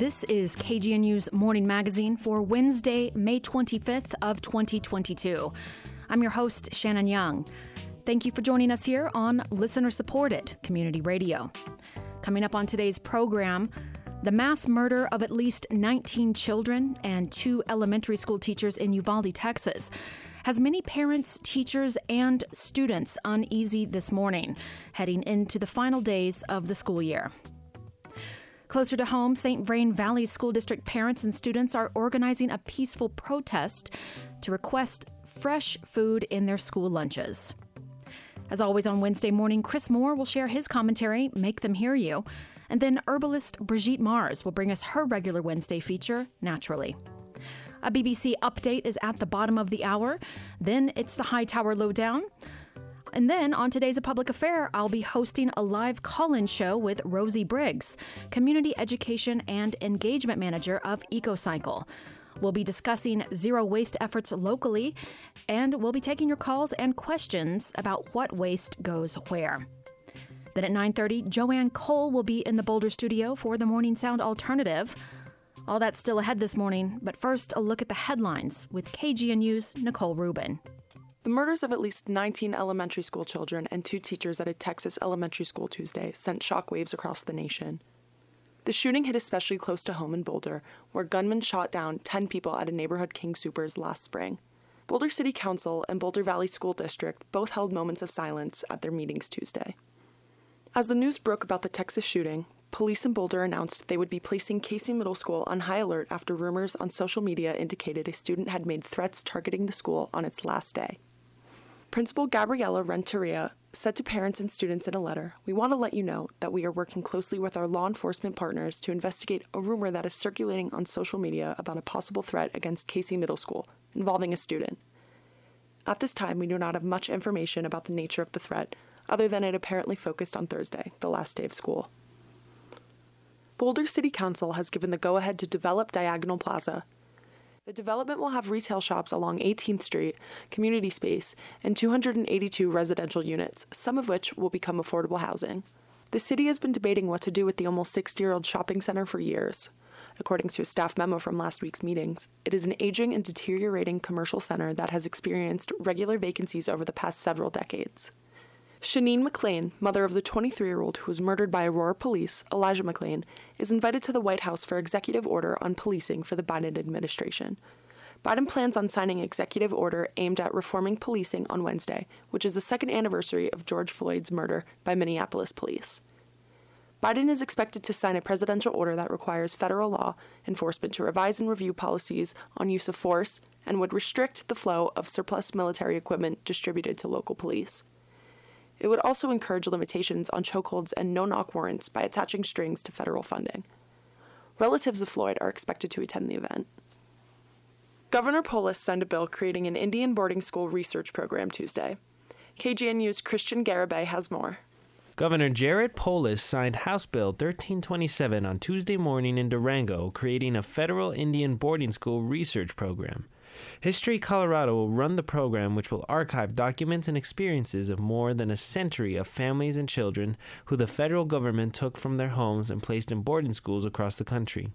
This is KGNU's Morning Magazine for Wednesday, May 25th of 2022. I'm your host, Shannon Young. Thank you for joining us here on listener-supported community radio. Coming up on today's program, the mass murder of at least 19 children and 2 elementary school teachers in Uvalde, Texas, has many parents, teachers, and students uneasy this morning, heading into the final days of the school year. Closer to home, St. Vrain Valley School District parents and students are organizing a peaceful protest to request fresh food in their school lunches. As always on Wednesday morning, Chris Moore will share his commentary, Make Them Hear You, and then herbalist Brigitte Mars will bring us her regular Wednesday feature, Naturally. A BBC update is at the bottom of the hour. Then it's the Hightower Lowdown. And then on today's A Public Affair, I'll be hosting a live call-in show with Rosie Briggs, Community Education and Engagement Manager of EcoCycle. We'll be discussing zero waste efforts locally, and we'll be taking your calls and questions about what waste goes where. Then at 9:30, Joanne Cole will be in the Boulder studio for the Morning Sound Alternative. All that's still ahead this morning, but first a look at the headlines with KGNU's Nicole Rubin. The murders of at least 19 elementary school children and 2 teachers at a Texas elementary school Tuesday sent shockwaves across the nation. The shooting hit especially close to home in Boulder, where gunmen shot down 10 people at a neighborhood King Soopers last spring. Boulder City Council and Boulder Valley School District both held moments of silence at their meetings Tuesday. As the news broke about the Texas shooting, police in Boulder announced they would be placing Casey Middle School on high alert after rumors on social media indicated a student had made threats targeting the school on its last day. Principal Gabriela Renteria said to parents and students in a letter, "We want to let you know that we are working closely with our law enforcement partners to investigate a rumor that is circulating on social media about a possible threat against Casey Middle School involving a student. At this time, we do not have much information about the nature of the threat, other than it apparently focused on Thursday, the last day of school." Boulder City Council has given the go-ahead to develop Diagonal Plaza. The development will have retail shops along 18th Street, community space, and 282 residential units, some of which will become affordable housing. The city has been debating what to do with the almost 60-year-old shopping center for years. According to a staff memo from last week's meetings, it is an aging and deteriorating commercial center that has experienced regular vacancies over the past several decades. Shanine McLean, mother of the 23-year-old who was murdered by Aurora police, Elijah McLean, is invited to the White House for executive order on policing for the Biden administration. Biden plans on signing executive order aimed at reforming policing on Wednesday, which is the second anniversary of George Floyd's murder by Minneapolis police. Biden is expected to sign a presidential order that requires federal law enforcement to revise and review policies on use of force and would restrict the flow of surplus military equipment distributed to local police. It would also encourage limitations on chokeholds and no-knock warrants by attaching strings to federal funding. Relatives of Floyd are expected to attend the event. Governor Polis signed a bill creating an Indian boarding school research program Tuesday. KGNU's Christian Garibay has more. Governor Jared Polis signed House Bill 1327 on Tuesday morning in Durango, creating a federal Indian boarding school research program. History Colorado will run the program, which will archive documents and experiences of more than a century of families and children who the federal government took from their homes and placed in boarding schools across the country.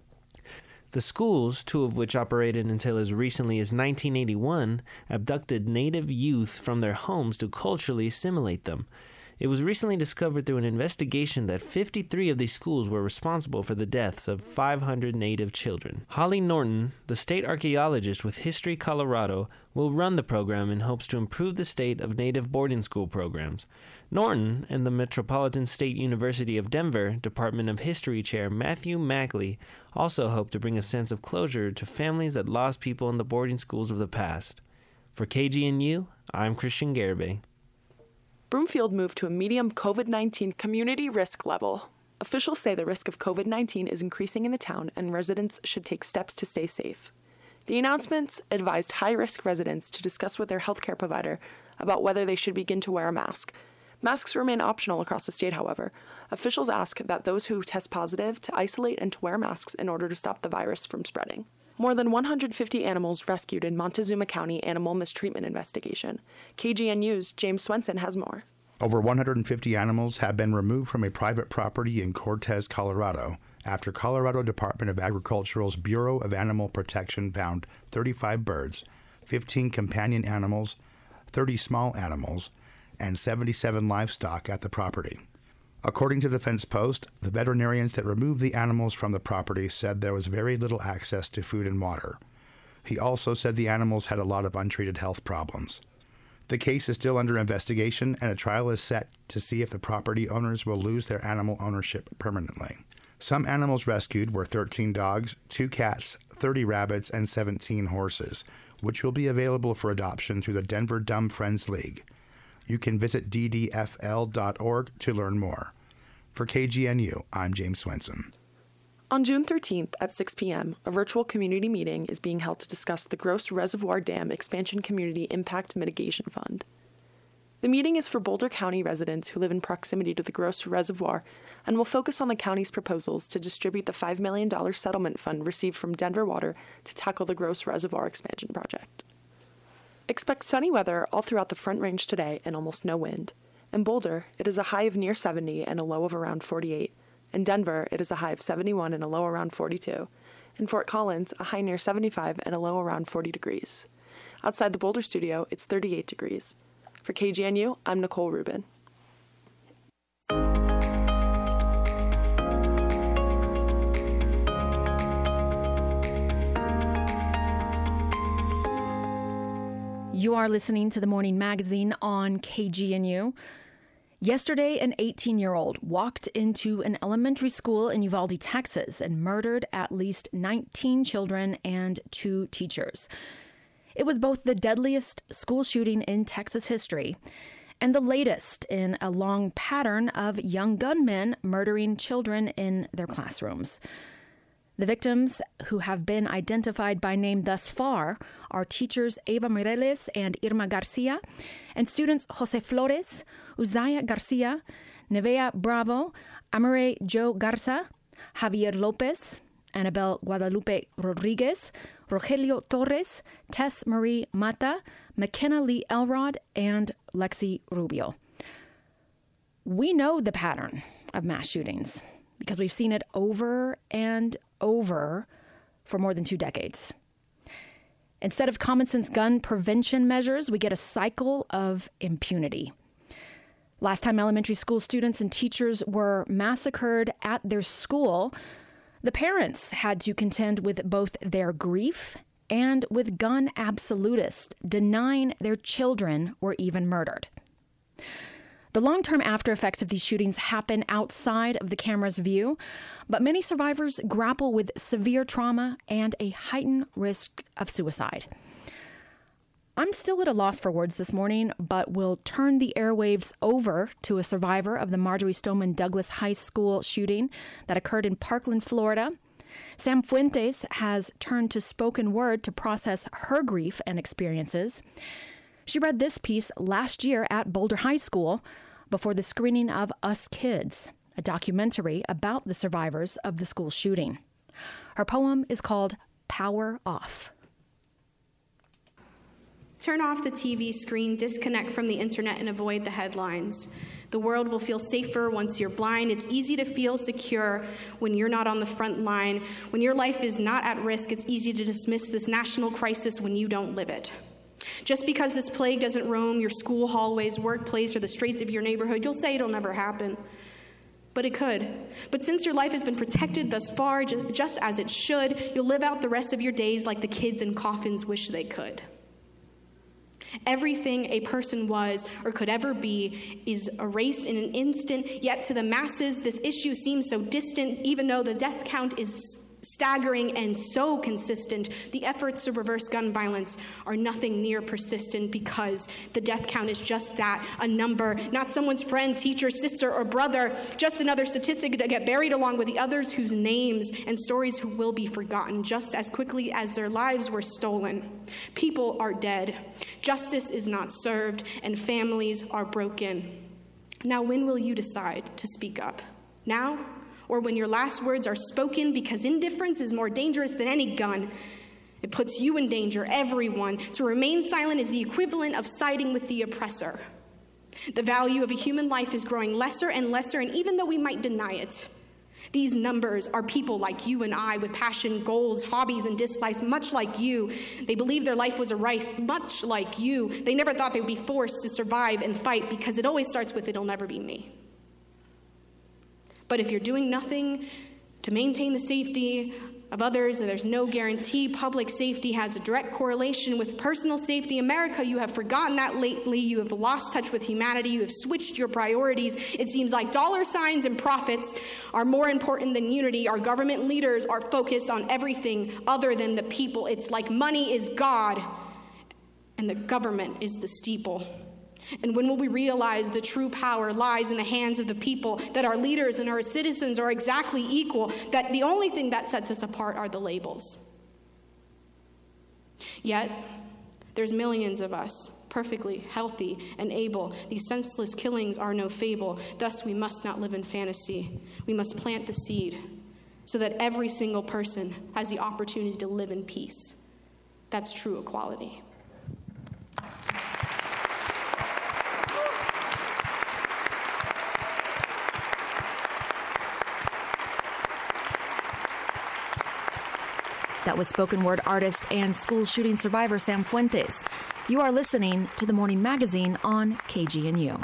The schools, 2 of which operated until as recently as 1981, abducted Native youth from their homes to culturally assimilate them. It was recently discovered through an investigation that 53 of these schools were responsible for the deaths of 500 Native children. Holly Norton, the state archaeologist with History Colorado, will run the program in hopes to improve the state of Native boarding school programs. Norton and the Metropolitan State University of Denver Department of History Chair Matthew Mackley also hope to bring a sense of closure to families that lost people in the boarding schools of the past. For KGNU, I'm Christian Garibay. Broomfield moved to a medium COVID-19 community risk level. Officials say the risk of COVID-19 is increasing in the town and residents should take steps to stay safe. The announcements advised high-risk residents to discuss with their healthcare provider about whether they should begin to wear a mask. Masks remain optional across the state, however. Officials ask that those who test positive to isolate and to wear masks in order to stop the virus from spreading. More than 150 animals rescued in Montezuma County animal mistreatment investigation. KGNU's James Swenson has more. Over 150 animals have been removed from a private property in Cortez, Colorado, after Colorado Department of Agriculture's Bureau of Animal Protection found 35 birds, 15 companion animals, 30 small animals, and 77 livestock at the property. According to the fence post, the veterinarians that removed the animals from the property said there was very little access to food and water. He also said the animals had a lot of untreated health problems. The case is still under investigation, and a trial is set to see if the property owners will lose their animal ownership permanently. Some animals rescued were 13 dogs, 2 cats, 30 rabbits, and 17 horses, which will be available for adoption through the Denver Dumb Friends League. You can visit ddfl.org to learn more. For KGNU, I'm James Swenson. On June 13th at 6 p.m., a virtual community meeting is being held to discuss the Gross Reservoir Dam Expansion Community Impact Mitigation Fund. The meeting is for Boulder County residents who live in proximity to the Gross Reservoir and will focus on the county's proposals to distribute the $5 million settlement fund received from Denver Water to tackle the Gross Reservoir expansion project. Expect sunny weather all throughout the Front Range today and almost no wind. In Boulder, it is a high of near 70 and a low of around 48. In Denver, it is a high of 71 and a low around 42. In Fort Collins, a high near 75 and a low around 40 degrees. Outside the Boulder studio, it's 38 degrees. For KGNU, I'm Nicole Rubin. You are listening to the Morning Magazine on KGNU. Yesterday, an 18-year-old walked into an elementary school in Uvalde, Texas, and murdered at least 19 children and 2 teachers. It was both the deadliest school shooting in Texas history and the latest in a long pattern of young gunmen murdering children in their classrooms. The victims, who have been identified by name thus far, are teachers Eva Mireles and Irma Garcia, and students Jose Flores, Uzaya Garcia, Nevea Bravo, Amare Joe Garza, Javier Lopez, Annabel Guadalupe Rodriguez, Rogelio Torres, Tess Marie Mata, McKenna Lee Elrod, and Lexi Rubio. We know the pattern of mass shootings because we've seen it over and over for more than 2 decades. Instead of common sense gun prevention measures, we get a cycle of impunity. Last time elementary school students and teachers were massacred at their school, the parents had to contend with both their grief and with gun absolutists denying their children were even murdered. The long-term after effects of these shootings happen outside of the camera's view, but many survivors grapple with severe trauma and a heightened risk of suicide. I'm still at a loss for words this morning, but will turn the airwaves over to a survivor of the Marjory Stoneman Douglas High School shooting that occurred in Parkland, Florida. Sam Fuentes has turned to spoken word to process her grief and experiences. She read this piece last year at Boulder High School before the screening of Us Kids, a documentary about the survivors of the school shooting. Her poem is called Power Off. Turn off the TV screen, disconnect from the internet, and avoid the headlines. The world will feel safer once you're blind. It's easy to feel secure when you're not on the front line. When your life is not at risk, it's easy to dismiss this national crisis when you don't live it. Just because this plague doesn't roam your school hallways, workplace, or the streets of your neighborhood, you'll say it'll never happen. But it could. But since your life has been protected thus far, just as it should, you'll live out the rest of your days like the kids in coffins wish they could. Everything a person was or could ever be is erased in an instant, yet to the masses, this issue seems so distant, even though the death count is staggering and so consistent. The efforts to reverse gun violence are nothing near persistent because the death count is just that, a number, not someone's friend, teacher, sister, or brother, just another statistic to get buried along with the others whose names and stories who will be forgotten just as quickly as their lives were stolen. People are dead, justice is not served, and families are broken. Now, when will you decide to speak up? Now? Or when your last words are spoken, because indifference is more dangerous than any gun. It puts you in danger, everyone. To remain silent is the equivalent of siding with the oppressor. The value of a human life is growing lesser and lesser, and even though we might deny it, These numbers are people like you and I with passion, goals, hobbies, and dislikes, much like you. They believe their life was a right, much like you. They never thought they would be forced to survive and fight because it always starts with it'll never be me. But if you're doing nothing to maintain the safety of others, and there's no guarantee public safety has a direct correlation with personal safety. America, you have forgotten that lately. You have lost touch with humanity. You have switched your priorities. It seems like dollar signs and profits are more important than unity. Our government leaders are focused on everything other than the people. It's like money is God, and the government is the steeple. And when will we realize the true power lies in the hands of the people, that our leaders and our citizens are exactly equal, that the only thing that sets us apart are the labels? Yet, there's millions of us, perfectly healthy and able. These senseless killings are no fable. Thus, we must not live in fantasy. We must plant the seed so that every single person has the opportunity to live in peace. That's true equality. That was spoken word artist and school shooting survivor Sam Fuentes. You are listening to The Morning Magazine on KGNU.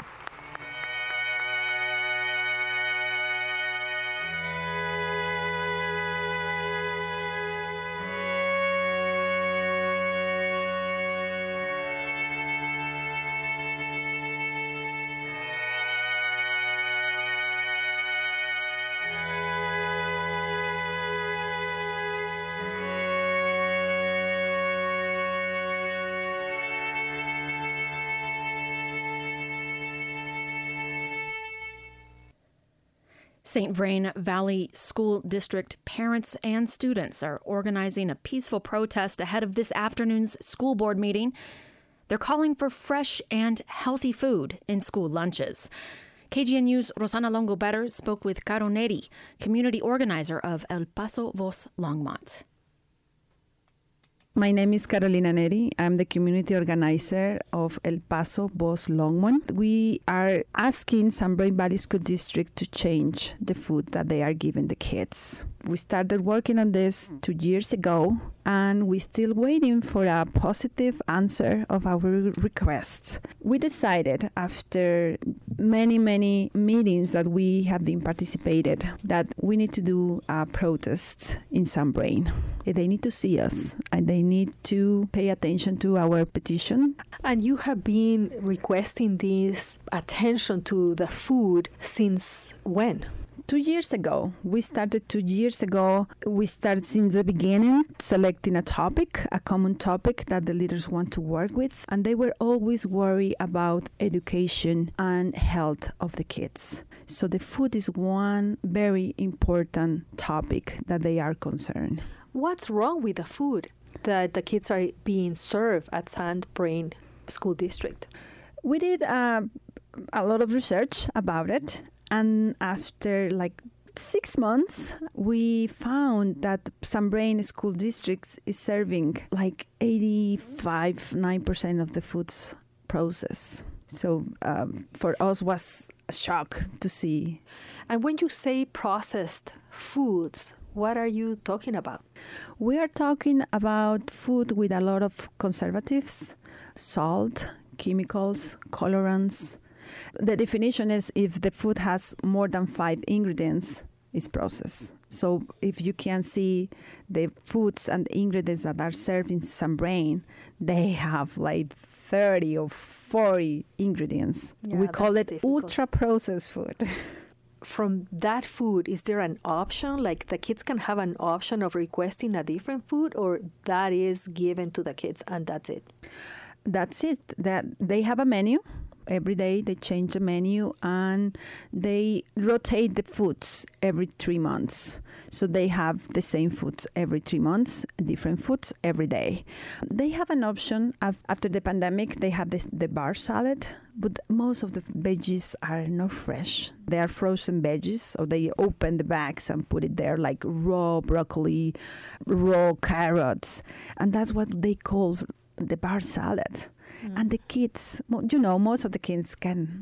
St. Vrain Valley School District parents and students are organizing a peaceful protest ahead of this afternoon's school board meeting. They're calling for fresh and healthy food in school lunches. KGNU's Rosana Longo-Better spoke with Caro Neri, community organizer of El Paso Voz Longmont. My name is Carolina Neri. I'm the community organizer of El Paso Voz Longmont. We are asking St. Vrain Valley School District to change the food that they are giving the kids. We started working on this 2 years ago, and we're still waiting for a positive answer of our requests. We decided after many meetings that we have been participated that we need to do a protest in St. Vrain. They need to see us, and they need to pay attention to our petition. And you have been requesting this attention to the food since when? 2 years ago. We started 2 years ago. We started since the beginning, selecting a topic, a common topic that the leaders want to work with. And they were always worried about education and health of the kids. So the food is one very important topic that they are concerned. What's wrong with the food that the kids are being served at St. Vrain School District? We did a lot of research about it. And after 6 months, we found that St. Vrain School District is serving 85-9% of the food's process. So for us was a shock to see. And when you say processed foods, what are you talking about? We are talking about food with a lot of conservatives, salt, chemicals, colorants. The definition is if the food has more than 5 ingredients, it's processed. So if you can see the foods and ingredients that are served in St. Vrain, they have 30 or 40 ingredients. Yeah, we call it difficult. ultra-processed food. From that food, is there an option? The kids can have an option of requesting a different food, or that is given to the kids and that's it? That's it. That they have a menu. Every day they change the menu and they rotate the foods every 3 months. So they have the same foods every 3 months, different foods every day. They have an option. After the pandemic, they have the bar salad, but most of the veggies are not fresh. They are frozen veggies, so they open the bags and put it there like raw broccoli, raw carrots. And that's what they call the bar salad. And the kids, most of the kids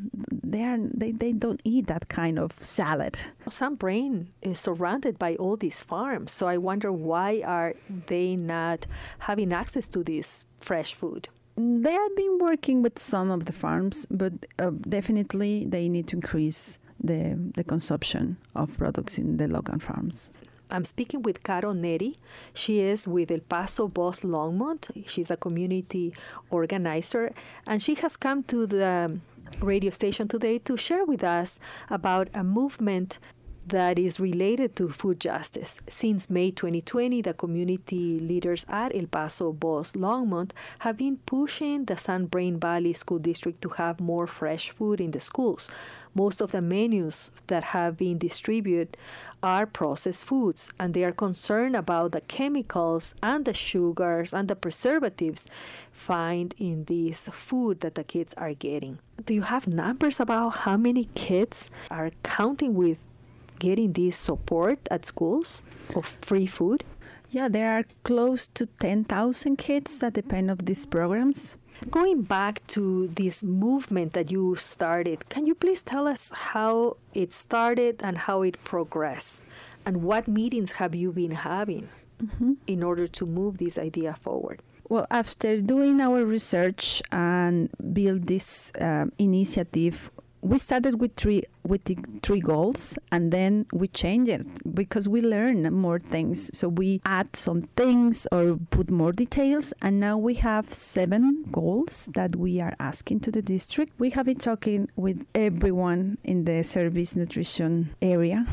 they don't eat that kind of salad. Sun Brain is surrounded by all these farms, so I wonder why are they not having access to this fresh food? They have been working with some of the farms, but definitely they need to increase the consumption of products in the local farms. I'm speaking with Caro Neri. She is with El Paso Boss Longmont. She's a community organizer, and she has come to the radio station today to share with us about a movement that is related to food justice. Since May 2020, the community leaders at El Paso Boss Longmont have been pushing the San Brain Valley School District to have more fresh food in the schools. Most of the menus that have been distributed are processed foods, and they are concerned about the chemicals and the sugars and the preservatives found in this food that the kids are getting. Do you have numbers about how many kids are counting with getting this support at schools of free food? Yeah, there are close to 10,000 kids that depend on these programs. Going back to this movement that you started, can you please tell us how it started and how it progressed? And what meetings have you been having in order to move this idea forward? Well, after doing our research and build this initiative, we started with three goals, and then we changed it because we learn more things. So we add some things or put more details, and now we have 7 goals that we are asking to the district. We have been talking with everyone in the service nutrition area,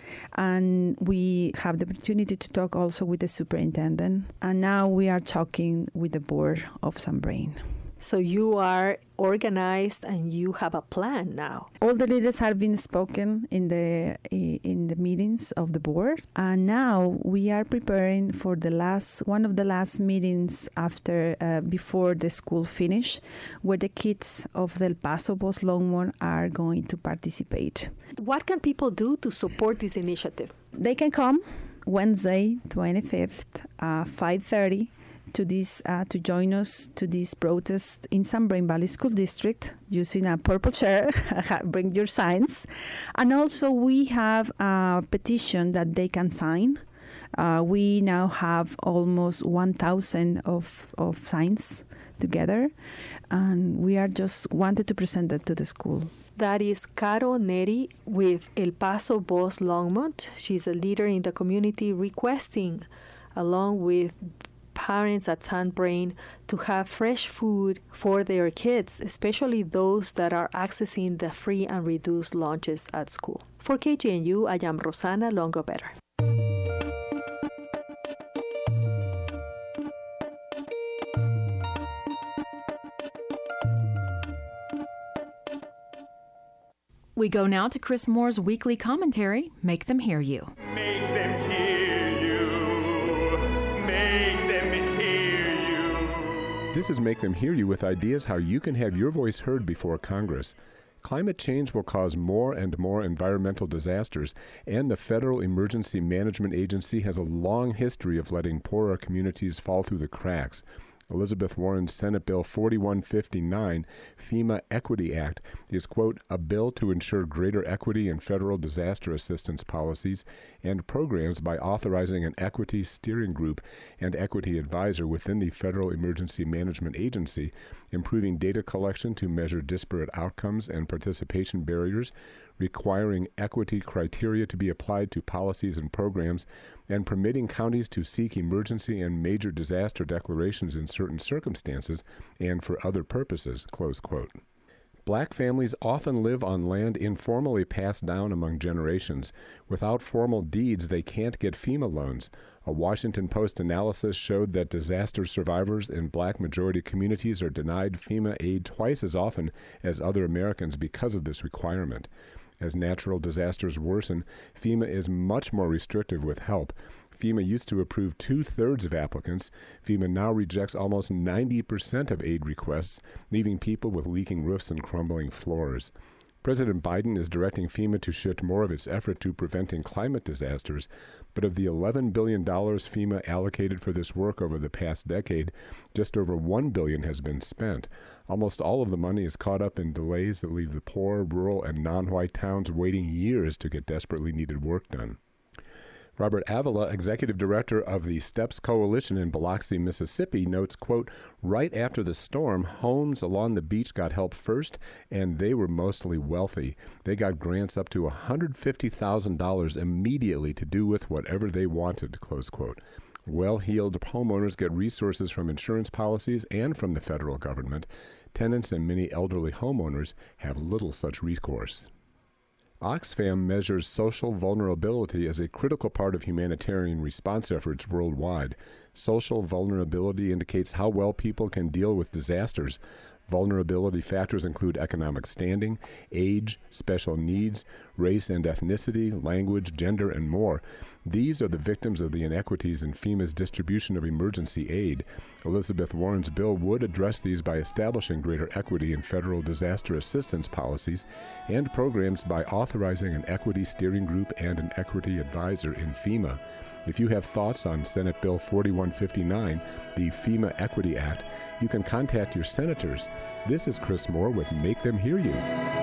and we have the opportunity to talk also with the superintendent, and now we are talking with the board of San Brain. So you are organized and you have a plan now. All the leaders have been spoken in the meetings of the board, and now we are preparing for one of the last meetings before the school finish, where the kids of the El Paso Boss Longmont are going to participate. What can people do to support this initiative? They can come Wednesday, 25th, 5:30. To join us to this protest in San Brain Valley School District using a purple chair. Bring your signs. And also we have a petition that they can sign. We now have almost 1,000 of signs together, and we are just wanted to present that to the school. That is Caro Neri with El Paso Boss Longmont. She's a leader in the community requesting, along with parents at San Brain, to have fresh food for their kids, especially those that are accessing the free and reduced lunches at school. For KGNU, I am Rosana Longo-Better. We go now to Chris Moore's weekly commentary, Make Them Hear You. Make them hear you. Make them hear you. This is Make Them Hear You with ideas how you can have your voice heard before Congress. Climate change will cause more and more environmental disasters, and the Federal Emergency Management Agency has a long history of letting poorer communities fall through the cracks. Elizabeth Warren's Senate Bill 4159, FEMA Equity Act, is, quote, a bill to ensure greater equity in federal disaster assistance policies and programs by authorizing an equity steering group and equity advisor within the Federal Emergency Management Agency, improving data collection to measure disparate outcomes and participation barriers, requiring equity criteria to be applied to policies and programs, and permitting counties to seek emergency and major disaster declarations in certain circumstances and for other purposes, close quote. Black families often live on land informally passed down among generations. Without formal deeds, they can't get FEMA loans. A Washington Post analysis showed that disaster survivors in black majority communities are denied FEMA aid twice as often as other Americans because of this requirement. As natural disasters worsen, FEMA is much more restrictive with help. FEMA used to approve 2/3 of applicants. FEMA now rejects almost 90% of aid requests, leaving people with leaking roofs and crumbling floors. President Biden is directing FEMA to shift more of its effort to preventing climate disasters, but of the $11 billion FEMA allocated for this work over the past decade, just over $1 billion has been spent. Almost all of the money is caught up in delays that leave the poor, rural, and non-white towns waiting years to get desperately needed work done. Robert Avila, executive director of the STEPS Coalition in Biloxi, Mississippi, notes, quote, right after the storm, homes along the beach got help first, and they were mostly wealthy. They got grants up to $150,000 immediately to do with whatever they wanted, close quote. Well-heeled homeowners get resources from insurance policies and from the federal government. Tenants and many elderly homeowners have little such recourse. Oxfam measures social vulnerability as a critical part of humanitarian response efforts worldwide. Social vulnerability indicates how well people can deal with disasters. Vulnerability factors include economic standing, age, special needs, race and ethnicity, language, gender, and more. These are the victims of the inequities in FEMA's distribution of emergency aid. Elizabeth Warren's bill would address these by establishing greater equity in federal disaster assistance policies and programs by authorizing an equity steering group and an equity advisor in FEMA. If you have thoughts on Senate Bill 4159, the FEMA Equity Act, you can contact your senators. This is Chris Moore with Make Them Hear You.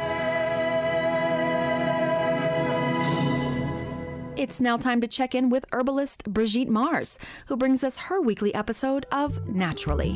It's now time to check in with herbalist Brigitte Mars, who brings us her weekly episode of Naturally.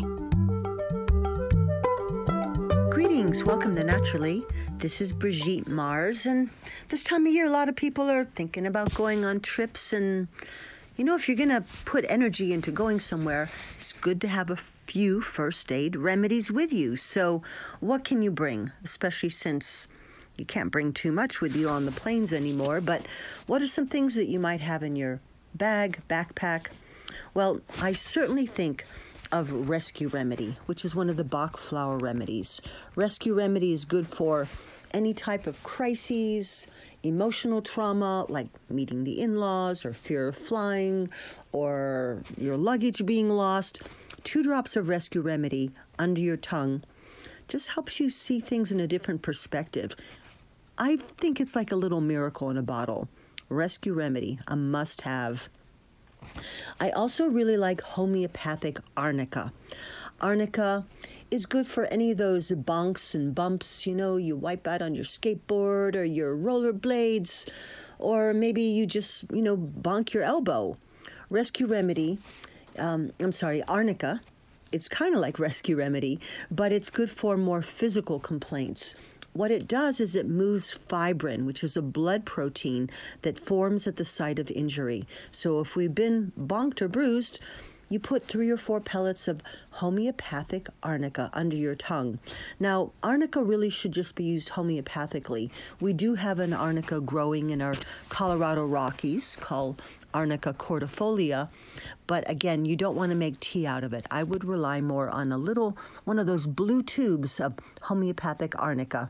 Greetings, welcome to Naturally. This is Brigitte Mars, and this time of year a lot of people are thinking about going on trips, and you know, if you're going to put energy into going somewhere, it's good to have a few first aid remedies with you. So what can you bring, especially since you can't bring too much with you on the planes anymore, but what are some things that you might have in your bag, backpack? Well, I certainly think of Rescue Remedy, which is one of the Bach flower remedies. Rescue Remedy is good for any type of crises, emotional trauma like meeting the in-laws or fear of flying or your luggage being lost. 2 drops of Rescue Remedy under your tongue just helps you see things in a different perspective. I think it's like a little miracle in a bottle. Rescue Remedy, a must-have. I also really like homeopathic arnica. Arnica is good for any of those bonks and bumps, you know, you wipe out on your skateboard or your rollerblades, or maybe you just, you know, bonk your elbow. Rescue Remedy, arnica, it's kind of like Rescue Remedy, but it's good for more physical complaints. What it does is it moves fibrin, which is a blood protein that forms at the site of injury. So if we've been bonked or bruised, you put 3 or 4 pellets of homeopathic arnica under your tongue. Now, arnica really should just be used homeopathically. We do have an arnica growing in our Colorado Rockies called Arnica cordifolia, but again, you don't want to make tea out of it. I would rely more on one of those blue tubes of homeopathic arnica.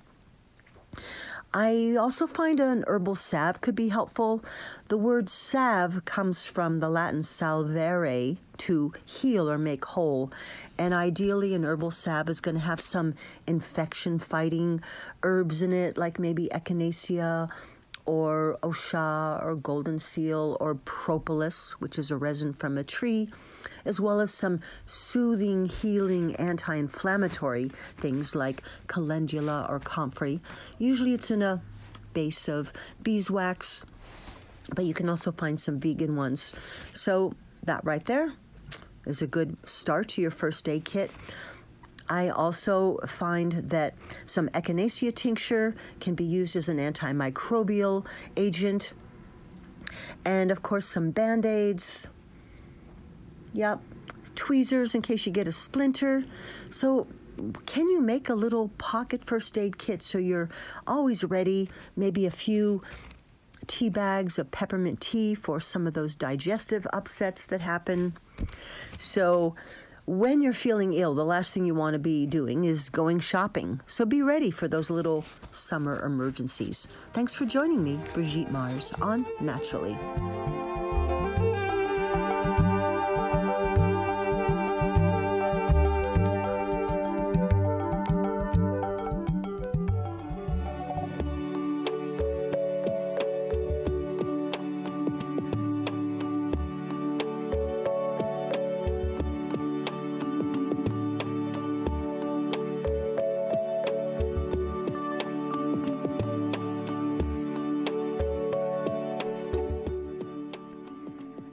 I also find an herbal salve could be helpful. The word salve comes from the Latin salvare, to heal or make whole. And ideally, an herbal salve is going to have some infection-fighting herbs in it, like maybe echinacea or osha or golden seal or propolis, which is a resin from a tree, as well as some soothing, healing, anti-inflammatory things like calendula or comfrey. Usually it's in a base of beeswax, but you can also find some vegan ones. So that right there is a good start to your first aid kit. I also find that some echinacea tincture can be used as an antimicrobial agent. And of course, some Band-Aids. Yep, tweezers in case you get a splinter. So can you make a little pocket first aid kit so you're always ready? Maybe a few tea bags of peppermint tea for some of those digestive upsets that happen. So when you're feeling ill, the last thing you want to be doing is going shopping. So be ready for those little summer emergencies. Thanks for joining me, Brigitte Mars, on Naturally.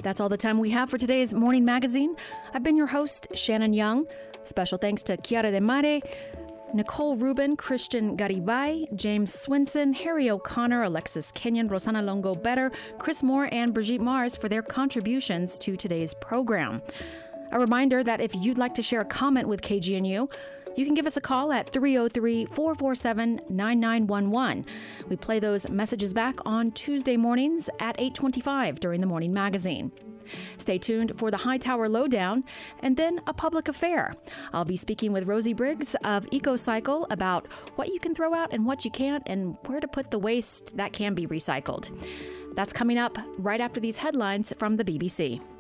That's all the time we have for today's Morning Magazine. I've been your host, Shannon Young. Special thanks to Chiara De Mare, Nicole Rubin, Christian Garibay, James Swinson, Harry O'Connor, Alexis Kenyon, Rosanna Longo Better, Chris Moore, and Brigitte Mars for their contributions to today's program. A reminder that if you'd like to share a comment with KGNU, you can give us a call at 303-447-9911. We play those messages back on Tuesday mornings at 8:25 during the Morning Magazine. Stay tuned for the Hightower Lowdown and then a public affair. I'll be speaking with Rosie Briggs of EcoCycle about what you can throw out and what you can't and where to put the waste that can be recycled. That's coming up right after these headlines from the BBC.